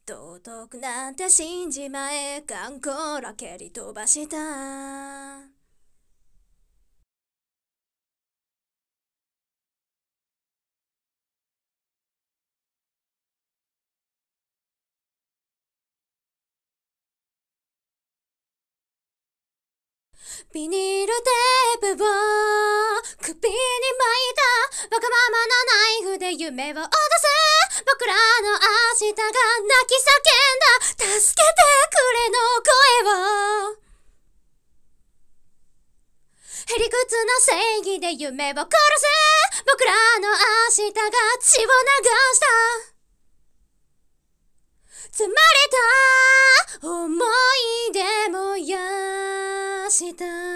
道徳なんて信じまえ、頑固ら蹴り飛ばした。ビニールテープを首に巻いたわがままなナイフで夢を脅す僕らの明日が泣き叫んだ助けてくれの声をへりくつな正義で夢を殺す僕らの明日が血を流した積まれた思い出もやした